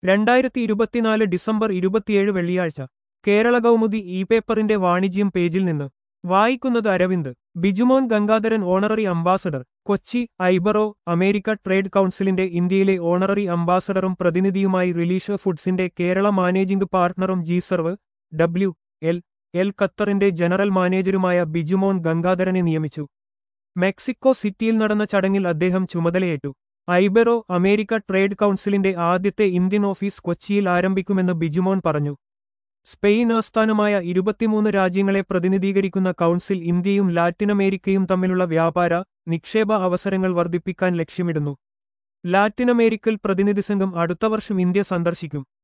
2024 December 27 വെള്ളിയാഴ്ച Kerala Kaumudi E പേപ്പറിന്റെ വാണിജ്യം പേജിൽ നിന്ന് വായിക്കുന്നത് Aravind. Bijumon Gangadharan honorary ambassador Kochi. Ibero America trade കൗൺസിലിന്റെ ഇന്ത്യയിലെ ഓണററി അംബാസഡറും പ്രതിനിധിയുമായി റിലീഷ് ഫുഡ്സിന്റെ കേരള മാനേജിംഗ് പാർട്ണറും ജിസർവ് എൽ ഖത്തറിന്റെ ജനറൽ മാനേജരുമായ ബിജുമോൻ ഗംഗാധരനെ നിയമിച്ചു. മെക്സിക്കോ സിറ്റിയിൽ നടന്ന ചടങ്ങിൽ അദ്ദേഹം ചുമതലയേറ്റു. ഐബറോ അമേരിക്ക ട്രേഡ് കൗൺസിലിന്റെ ആദ്യത്തെ ഇന്ത്യൻ ഓഫീസ് കൊച്ചിയിൽ ആരംഭിക്കുമെന്ന് ബിജുമോൻ പറഞ്ഞു. സ്പെയിൻ ആസ്ഥാനമായ 23 രാജ്യങ്ങളെ പ്രതിനിധീകരിക്കുന്ന കൗൺസിൽ ഇന്ത്യയും ലാറ്റിനമേരിക്കയും തമ്മിലുള്ള വ്യാപാര, നിക്ഷേപ അവസരങ്ങൾ വർദ്ധിപ്പിക്കാൻ ലക്ഷ്യമിടുന്നു. ലാറ്റിനമേരിക്കൽ പ്രതിനിധിസംഘം അടുത്ത വർഷം ഇന്ത്യ സന്ദർശിക്കും.